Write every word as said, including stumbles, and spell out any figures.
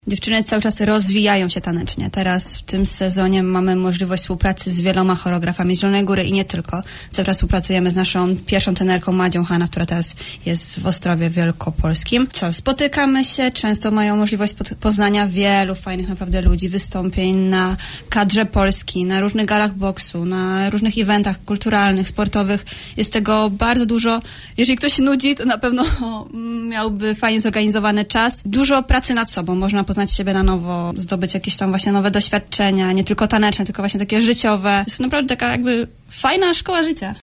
Dziewczyny cały czas rozwijają się tanecznie. Teraz w tym sezonie mamy możliwość współpracy z wieloma choreografami z Zielonej Góry i nie tylko. Cały czas współpracujemy z naszą pierwszą trenerką Madzią Hanna, która teraz jest w Ostrowie Wielkopolskim. Co, spotykamy się, często mają możliwość poznania wielu fajnych naprawdę ludzi, wystąpień na kadrze Polski, na różnych galach boksu, na różnych eventach kulturalnych, sportowych. Jest tego bardzo dużo. Jeżeli ktoś się nudzi, to na pewno miałby fajnie zorganizowany czas. Dużo pracy nad sobą, można poznać siebie na nowo, zdobyć jakieś tam właśnie nowe doświadczenia, nie tylko taneczne, tylko właśnie takie życiowe. Jest naprawdę taka jakby fajna szkoła życia.